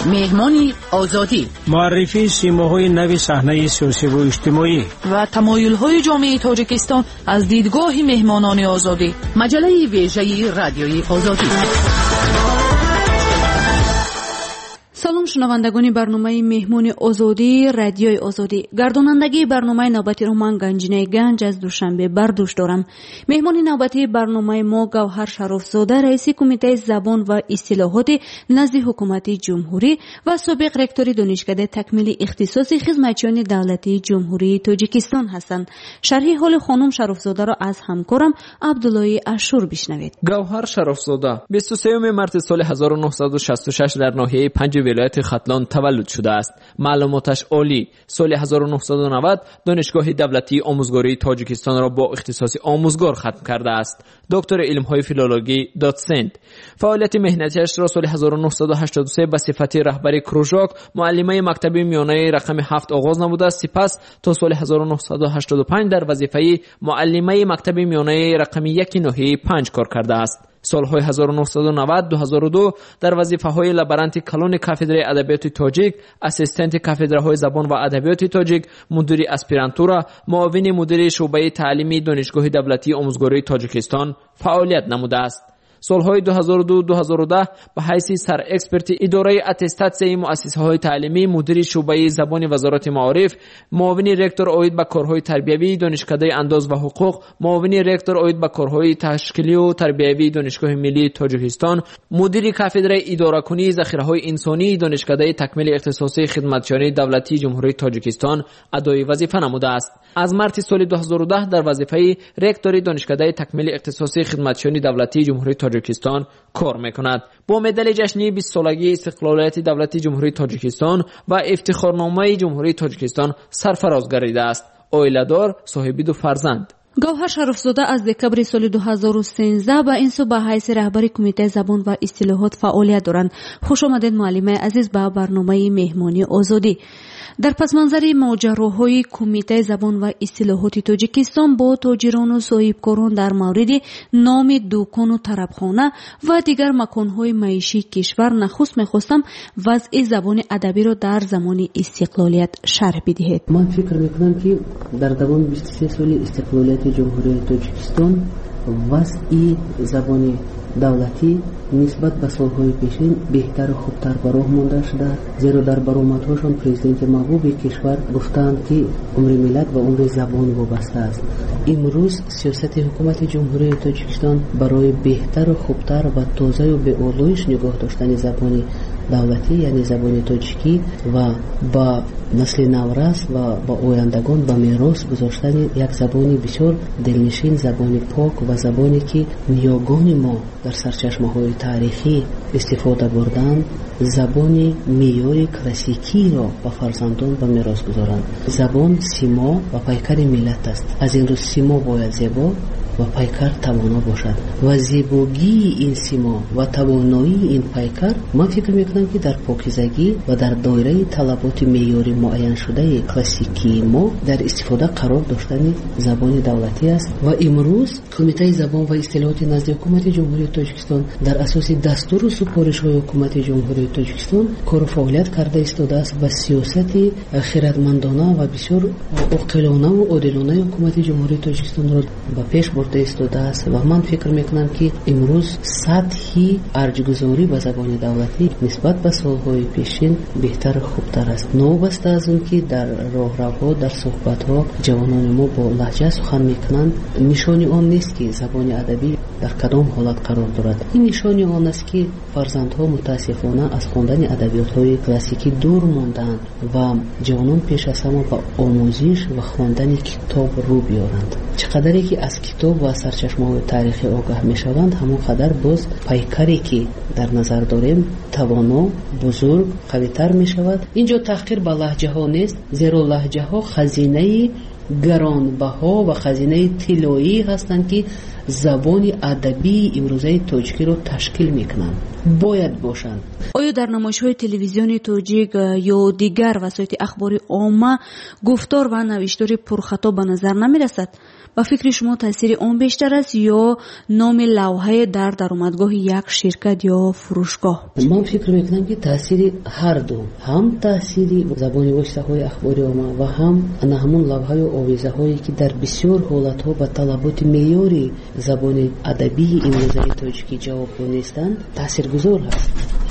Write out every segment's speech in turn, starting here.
مهمانی آزادی، معرفی سیماهای نو صحنه سیاسی و اجتماعی و تمایل‌های جامعه تاجیکستان از دیدگاه مهمانان آزادی. مجله ویژه رادیوی آزادی. سلام شنوندگان برنامه مهمون آزادی رادیوی آزادی. گردانندگی برنامه نوبتی رو من گنجینه گنج از دوشنبه بر دوش دارم. مهمون نوبتی برنامه ما گوهر شرافزاده، رئیس کمیته زبان و اصطلاحات نزد حکومت جمهوری و سابق رکتور دانشکده تکمیل اختصاصی خدمتیان دولتی جمهوری تاجیکستان هستند. شرح حال خانم شرافزاده را از همکارم عبدالله اشور بشنوید. گوهر شرافزاده 23 مارس سال 1966 در ناحیه 5 ولایت ختلان تولد شده است. معلوماتش عالی. سال 1990 دانشگاه دولتی آموزگاری تاجیکستان را با اختصاص آموزگار ختم کرده است. دکتر علم‌های فیلولوژی داتسنت. فعالیت مهنتیش را سال 1983 به صفت رهبر کروژاک معلمه مکتب میانه رقم 7 آغاز نموده است. سپس تا سال 1985 در وظیفه معلمه مکتب میانه رقم 1 ناحیه 5 کار کرده است. سالهای 1990-2002 در وظیفه‌های لابرانت کلون کافدره ادبیات تاجیک، اسیستنت کافدره‌های زبان و ادبیات تاجیک، مدیر اسپیرانتورا، معاون مدیر شعبه تعلیمی دانشگاه دولتی آموزگاری تاجیکستان فعالیت نموده است. سالهای 2002-2010 به حیث سر اکسپرت اداره اتستاتسیای مؤسسه‌های تعلیمی، مدیر شعبه زبان وزارت معارف، معاون رکتور عاید به کارهای تربیوی دانشکده انداز و حقوق، معاون رکتور عاید به کارهای تشکیلی و تربیوی دانشگاه ملی تاجیکستان، مدیر کافدره اداره‌کنی ذخیره‌های انسانی دانشکده تکمیل اختصاصی خدمتیان دولتی جمهوری تاجیکستان ادای وظیفه نموده است. از مارس سال 2010 در وظیفه رکتور دانشکده تکمیل اختصاصی خدمتیان دولتی جمهوری تاجیکستان کار میکند. با مدال جشنی 20 سالگی استقلالیت دولتی جمهوری تاجیکستان و افتخارنامه جمهوری تاجیکستان سرفراز گردیده است. عائله‌دار، صاحب 2 فرزند. گوهر شرافزاده از دکمبر سال 2013 به این سو به حیث رهبر کمیته زبان و اصطلاحات فعالیت دارند. خوش آمدید معلم عزیز به برنامه مهمانی آزادی. در پس منظر ماجراهای کمیته زبان و اصطلاحات تاجیکستان با تاجران و صاحبکاران در مورد نام دکان و طربخانه و دیگر مکانهای معیشی کشور نخست می‌خواستم وضع زبان ادبی را در زمان استقلالیت شرح بدهید. من فکر می‌کنم که در دوام 23 سال استقلالیت جمهوری تاجیکستان وضع زبان دولتی نسبت به سالهای پیشین بهتر و خوبتر به راه مانده شده، زیرا در برآمدهاشان پرزیدنت محبوب کشور گفتند که عمر ملت و عمر زبان وابسته است. امروز سیاست حکومت جمهوری تاجیکستان برای بهتر و خوبتر و تازه و به آلایش نگاه داشتن زبان دولتی یعنی زبان تاجیکی و با نسل نورس و با آیندگان به میراث گذاشتن یک زبان بسیار دلنشین، زبان پاک و زبانی که نیاگان ما در سرچشمه‌های تاریخی استفاده بردند، زبان معیار کلاسیکی را به فرزندان به میراث گذارند. زبان سیما و پیکر ملت است. از این رو سیما باید زیبا و پیکر توانا باشد و زیبایی این سیما و توانایی این پیکر من فکر میکنم که در پاکیزگی و در دایره طلبات معیاری معین شده کلاسیکی ما در استفاده قرار داشتن زبان دولتی است. و امروز کمیته زبان و اصطلاحات نزد حکومت جمهوری تاجیکستان در اساس دستور و سپارش‌های حکومت جمهوری تاجیکستان کار و فعالیت کرده ایستاده است و سیاست خردمندانه و بسیار عاقلانه و عادلانه حکومت جمهوری تاجیکستان را به پیش برده ایستاده است و من فکر میکنم که امروز سطحی ارجگذاری به زبان دولتی نسبت به سالهای پیشین بهتر و خوبتر است. نوبسته از اون که در راهروها در صحبت‌ها جوانان ما با لهجه سخن میکنند، نشانی آن نیست که زبان ادبی در کدام حالت قرار دارد. این نشانی آن است که فرزندها متاسفانه از خواندن ادبیات‌های کلاسیکی دور ماندند و جوانان پیش از همه به آموزش و خواندن کتاب رو بیارند. چقدری که از کتاب و سرچشمه‌های تاریخی آگاه میشوند، همون قدر باز پیکری که در نظر داریم توانا، بزرگ، قوی‌تر میشود. اینجا تحقیر به لهجه ها نیست، زیرا لهجه ها خزینه گرانبها و خزینه طلایی هستند که забони адабии имрӯзаи тоҷикиро ташкил мекунанд, бояд бошанд. оё дар намоишҳои телевизиони тоҷик ё дигар васоити ахбори омма гуфтор ва навиштори пурхато ба назар намерасад? ба фикри шумо таъсири он бештар аст ё номи лавҳае дар даромадгоҳи як ширкат ё фурӯшгоҳ? ман фикр мекунам ки таъсири ҳарду, ҳам таъсири забони воситаҳои ахбори омма ва ҳам ана ҳамон лавҳаю овизаҳое ки дар бисёр ҳолатҳо ба талаботи меъёри забони адабии имрӯзаи тоҷикӣ ҷавобго нестанд, таъсиргузор ҳаст.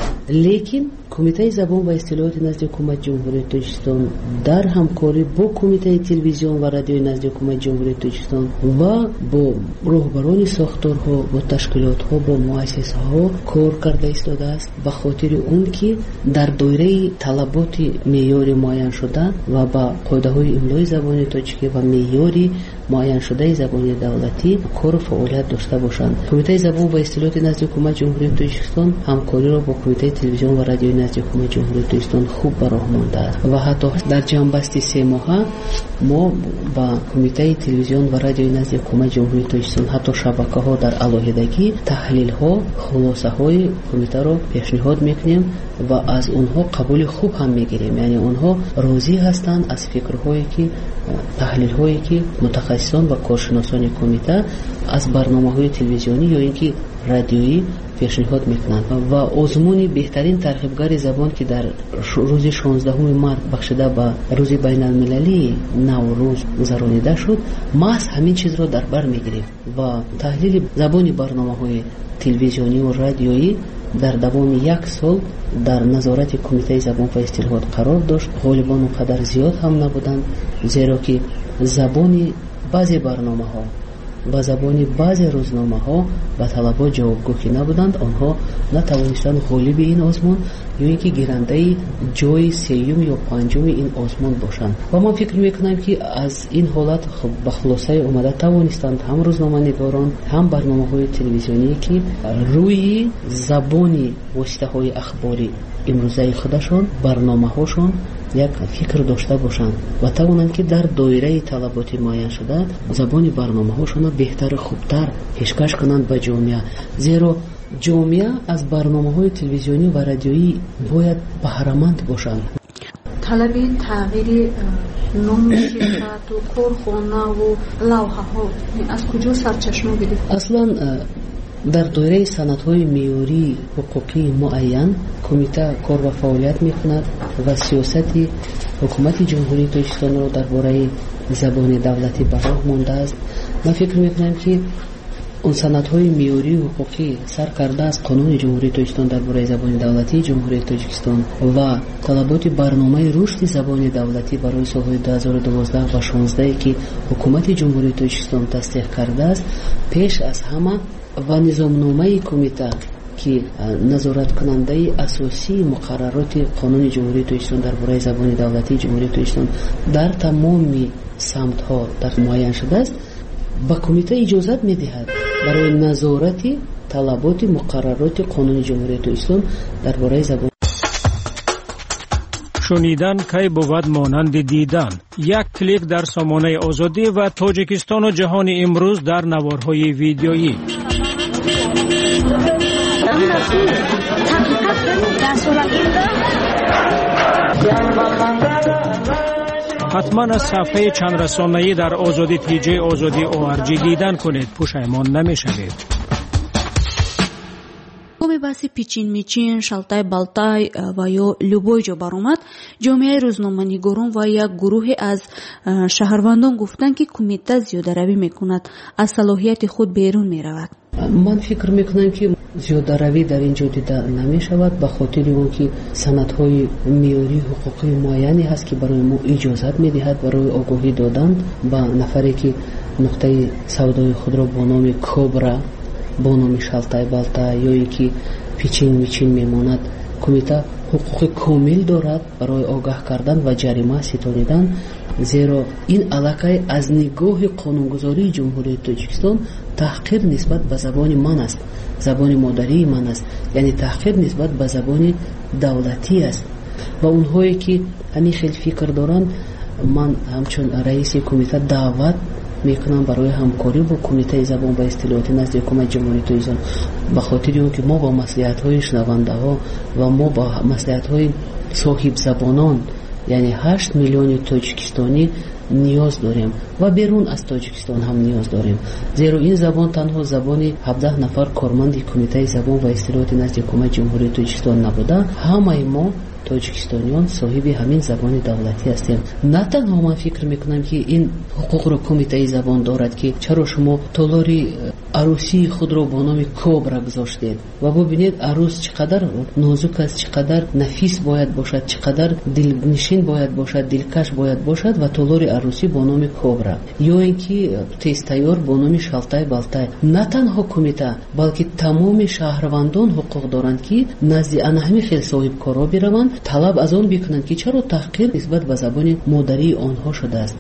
лекин кумитаи забон ва истилоҳоти назди ҳукумати ҷумҳурии тоҷикистон дар ҳамкорӣ бо кумитаи телевизион ва радиои назди ҳукумати ҷумҳурии тоҷикистон ва бо роҳбарони сохторҳо, бо ташкилотҳо, бо муассисаҳо кор карда истодааст ба хотири он ки дар доираи талаботи меъёри муайяншуда ва ба қоидаҳои имлои забони тоҷикӣ ва меъёри муайяншудаи забони давлатӣ кору фаъолият дошта бошанд. кумитаи забон ва истилоҳоти назди ҳукумати ҷумҳурии тоҷикистон ҳамкориро бо кумитаи телевизион ва радиои назди ҳукумати ҷумҳурии тоҷикистон хуб ба роҳ мондааст ва ҳатто дар ҷамъбасти 3 моҳа мо ба кумитаи телевизион ва радиои назди ҳукумати ҷумҳурии тоҷикистон ҳатто шабакаҳо дар алоҳидагӣ таҳлилҳо, хулосаҳои кумитаро пешниҳод мекунем ва аз онҳо қабули хуб ҳам мегирем. яъне онҳо розӣ ҳастанд аз фикрҳое ки таҳлилҳое ки мутахассисон ва коршиносони кумита аз барномаҳои телевизионӣ ё ин ки радиоӣ пешниҳод мекунанд ва озмуни беҳтарин тарғибгари забон ки дар рӯзи 16 март бахшида ба рӯзи байналмилалии наврӯз гузаронида шуд, маҳз ҳамин чизро дар бар мегирем ва таҳлили забони барномаҳои телевизиониву радиоӣ дар давоми 1 сол дар назорати кумитаи забон ва истилоҳот қарор дошт. ғолибон он қадар зиёд ҳам набуданд, зеро ки забони баъзе барномаҳо ба забони баъзе рӯзномаҳо ба талабот ҷавобгӯҳ набуданд, онҳо натавонистанд ғолиби ин озмон ё ин ки гирандаи ҷои 3 ё 5 ин озмон бошанд. ва ман фикр мекунам ки аз ин ҳолат ба хулосаи омада тавонистанд ҳам рӯзноманигорон, ҳам барномаҳои телевизионие ки рӯи забони воситаҳои ахбори имрӯзаи худашон, барномаҳошон як фикр дошта бошанд ва тавонанд ки дар доираи талаботи муайяншуда забони барномаҳошонро беҳтару хубтар пешкаш кунанд ба ҷомеа. зеро ҷомеа аз барномаҳои телевизионӣ ва радиоӣ бояд баҳраманд бошанд. талаби тағйири номи ширкату корхонаву лавҳаҳо аз куҷо сарчашма гирифт? Аслан дар доираи санадҳои меъёрии ҳуқуқии муайян кумита кор ва фаъолият мекунад ва сиёсати ҳукумати ҷумҳурии тоҷикистонро дар бораи забони давлатӣ ба роҳ мондааст. ман фикр мекунам ки он санадҳои меъёрии ҳуқуқӣ сар кардааст қонуни ҷумҳурии тоҷикистон дар бораи забони давлатии ҷумҳурии тоҷикистон ва талаботи барномаи рушди забони давлатӣ барои солҳои 2012 ва 16 ки ҳукумати ҷумҳурии тоҷикистон тасдиқ кардааст, пеш аз ҳама ва низомномаи кумита ки назораткунандаи асосии муқаррароти қонуни ҷумҳурии тоҷикистон дар бораи забони давлатии ҷумҳурии тоҷикистон дар тамоми самтҳо дар муайян шудааст, ба кумита иҷозат медиҳад барои назорати талаботи муқаррароти қонуни ҷумҳурии тоҷикистон дар бораи забони шунидан кай бувад монанди дидан. Як клик дар сомонаи озодӣ ва Тоҷикистону ҷаҳони имрӯз дар наворҳои видеоӣ. ҳатман аз сафҳаи чандрасонаӣ дар озоди тиҷаи озоди ORG дидан кунед, пушаймон намешавед. гоми баҳси пичин-мичин, шалтай-балтай ва ё любой ҷо баромад, ҷомеаи рӯзноманигорон ва як гурӯҳе аз шаҳрвандон гуфтанд ки кумита зиёдаравӣ мекунад, аз салоҳияти худ берун меравад. ман фикр мекунам ки зиёдаравӣ дар ин ҷо дида намешавад ба хотири он ки санадҳои меъёрии ҳуқуқии муайяне ҳаст ки барои мо иҷозат медиҳад барои огоҳӣ додан ба нафаре ки нуқтаи савдои худро бо номи кобра, бо номи шалтай-балтай ё ин ки пичин-мичин мемонад. кумита ҳуқуқи комил дорад барои огаҳ кардан ва ҷарима ситонидан, зеро ин аллакай аз нигоҳи қонунгузории ҷумҳурии Тоҷикистон таҳқир нисбат ба забони ман аст, забони модарии ман аст, яъне таҳқир нисбат ба забони давлатӣ аст. ва онҳое ки ҳамин хел фикр доранд, ман ҳамчун раиси кумита даъват میکنم برای همکاری با کمیته زبان و اصطلاحات نزد حکومت جمهوری تاجیکستان، به خاطر اینکه ما با مصلحت‌های شنونده ها و ما با مصلحت‌های صاحب زبانان یعنی 8 میلیون تاجیکستانی نیاز داریم و بیرون از تاجیکستان هم نیاز داریم، زیرا این زبان تنها زبان 17 نفر کارمند کمیته زبان و اصطلاحات نزد حکومت جمهوری تاجیکستان نبوده، همه ما تاجیکستانیان صاحب همین زبان دولتی هستیم. نه تنها من فکر میکنم که این حقوق رو کمیته زبان دارد که چرا شما تالاری عروسی خود رو با نام کبرا گذاشتید و ببینید عروس چقدر نازک است، چقدر نفیس باید باشد، چقدر دلنشین باید باشد، دلکش باید باشد و تالاری عروسی با نام کبرا، یا اینکه تستیار با نام شالتای بالتای. نه تنها کمیته بلکه تمام شهروندان حقوق دارند که نزد آنها خیلی صاحب کارا بروند، طلب از آن بکنند که چرا تحقیر نسبت به زبان مادری آنها شده است.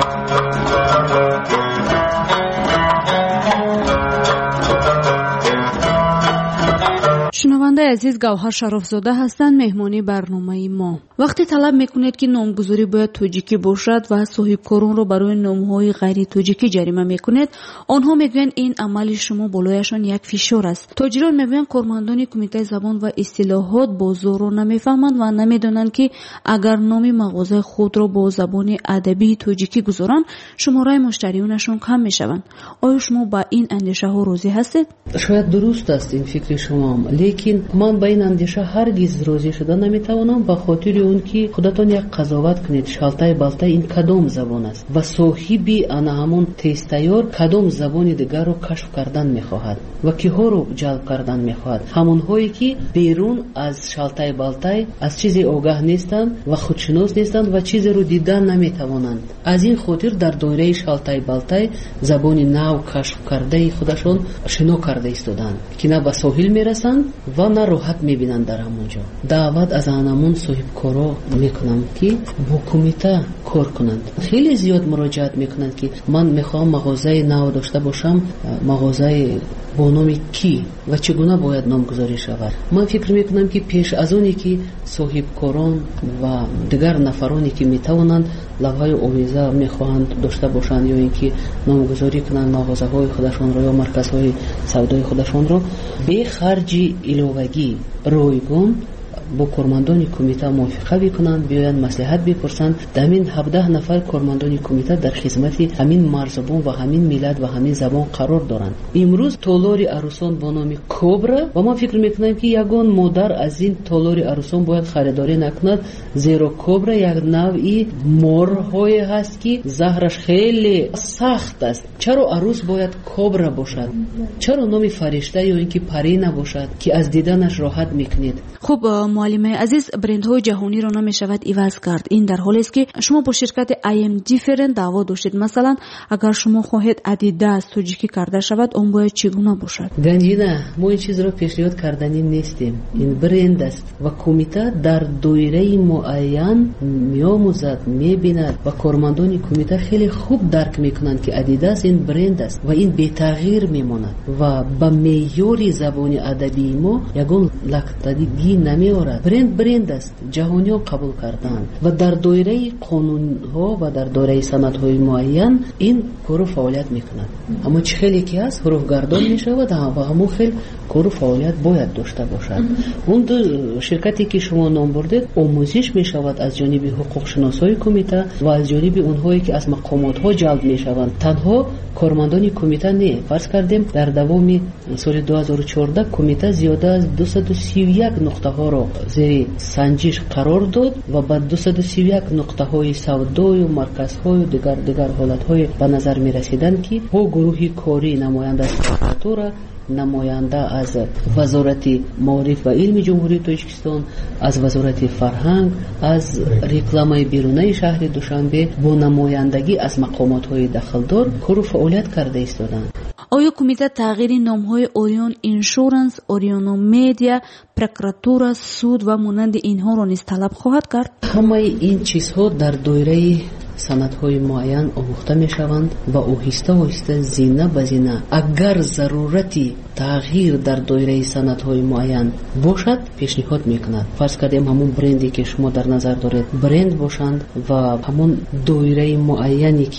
شنونده عزیز، گوهر شرافزاده هستند مهمانی برنامه ما. وقتی طلب میکنید که نامگذاری باید تاجیکی باشد و صاحب کارون رو برای نامهای غیر تاجیکی جریمه میکنید، آنها میگویند این عمل شما بالایشان یک فشار است. تاجران میگویند کارمندان کمیته زبان و اصطلاحات بازار رو نمیفهمند و نمیدونند که اگر نام مغازه خود را با زبان ادبی تاجیکی گذارند شماره مشتریانشان کم میشوند. آیا شما با این اندیشه ها راضی هستید؟ شاید درست است این فکر شما، لیکن من با این اندیشه هرگز راضی شده نمیتوانم، به خاطر اون که خودتان یک قضاوت کنید شالتای بالتای این کدام زبان است و صاحبی آن همون تستیار کدام زبان دیگر رو کشف کردن میخواهد و کیها رو جلب کردن میخواهد، همون هایی که بیرون از شالتای بالتای از چیزی آگاه نیستند و خودشناس نیستند و چیزی رو دیدن نمیتوانند. از این خاطر در دایره شالتای بالتای زبان نو کشف کرده خودشون شنو کرده ایستادند که نه به ساحل میرسند و نه راحت میبینند. در همونجا دعوت از آنمون صاحب کارا میکنم که با کمیته کار کنند. خیلی زیاد مراجعت میکنند که من میخوام مغازه نو داشته باشم، مغازه با نام کی و چگونه باید نامگذاری شود. من فکر میکنم که پیش از اونی که صاحب کاران و دیگر نفرانی که میتوانند لوحه آویزه میخواهند داشته باشند یا اینکه نامگذاری کنند مغازه های خودشان را یا مرکز های سودای خودشان را به خرج علاوگی رایگان با کارمندان کمیته موافقه بکنند، بیایند مصلحت بپرسند. همین 17 نفر کارمندان کمیته در خدمت همین مرزبان و همین ملت و همین زبان قرار دارند. امروز تالاری عروسان با نام کبرا و ما فکر میکنیم که یگان مادر از این تالاری عروسان باید خریداری نکند، زیرا کبرا یک نوعی مارهای هست که زهرش خیلی سخت است. چرا عروس باید کبرا باشد؟ چرا نام فرشته یا اینکه پری نباشد که از دیدنش راحت میکنید؟ خب معلم عزیز، برندهای جهانی را نمیشود عوض کرد. این در حالی است که شما با شرکت IM Different دعوا داشتید. مثلا اگر شما خواهید ادیداس تاجیکی کرده شود، اون باید چگونه باشد؟ گنجینه، ما این چیز را پیشنهاد کردنی نیستیم. این برند است و کمیته در دایره معین میآموزد، میبیند و کارمندان کمیته خیلی خوب درک میکنند که ادیداس این برند است و این بی تغییر میماند و با معیار زبان ادبی ما یگان لختگی نمیآورد. برند است، جهانی ها قبول کردن و در دایره قانون ها و در دایره سنت های معین این کارو فعالیت میکنند. اما چه خیلی که هست حروف گردان میشود و همون خیلی کارو فعالیت باید داشته باشد. اون دو شرکتی که شما نام بردید آموزش میشود از جانب حقوق شناسای کمیته و از جانب اونهایی که از مقامات ها جلب میشوند. تنها کارمندان کمیته نه. فرض کردیم در دوام سال 2014 کمیته زیاده از 231 نقطه ها را زیر سنجش قرار داد و بعد 231 نقطه های سودای و مرکز های و دیگر حالت های به نظر می رسیدند که با گروهی کاری نماینده از پرکاتورا، نماینده از وزارت معارف و علم جمهوری تاجیکستان، از وزارت فرهنگ، از رکلام بیرونی شهر دوشنبه با نمایندگی از مقامات های دخلدار کار و فعالیت کرده ایستادند. آیا کمیته تغییر نام‌های اوریون اینشورنس، اوریونو میدیا، پرکراتورا، سود و مانند اینها را نیز طلب خواهد کرد؟ همه این چیزها در دایره سندهای معین آموخته می شوند و آهسته زینه به زینه اگر ضرورتی تغییر در دایره سندهای معین باشد پیشنهاد میکند. فرض کردیم همون برندی که شما در نظر دارید برند باشند و همون دایره معینی که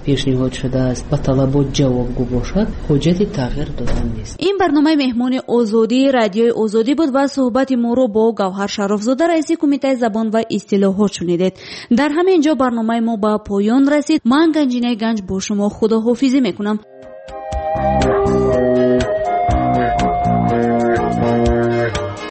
پیشنهاد شده است و طلبات جوابگو باشد حجت تغییر دادن نیست. این برنامه مهمون آزادی رادیوی آزادی بود و صحبت ما رو با گوهر شرافزاده رئیس کمیته زبان و اصطلاحات شنیدید. در همین جا برنامه ما به پایان رسید. من گنجینه گنج با شما خداحافظی میکنم.